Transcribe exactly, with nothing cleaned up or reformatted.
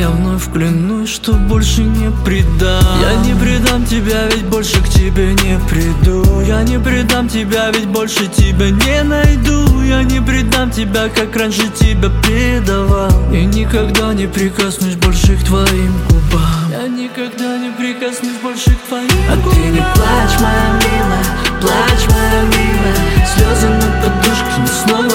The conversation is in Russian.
Я вновь клянусь, что больше не предам. Я не предам тебя, ведь больше к тебе не приду. Я не предам тебя, ведь больше тебя не найду. Я не предам тебя, как раньше тебя предавал. И никогда не прикоснусь больше к твоим губам. Я никогда не прикоснусь больше к твоим а губам. А ты не плачь, моя милая, плачь, моя милая. Слезы на подушке, но снова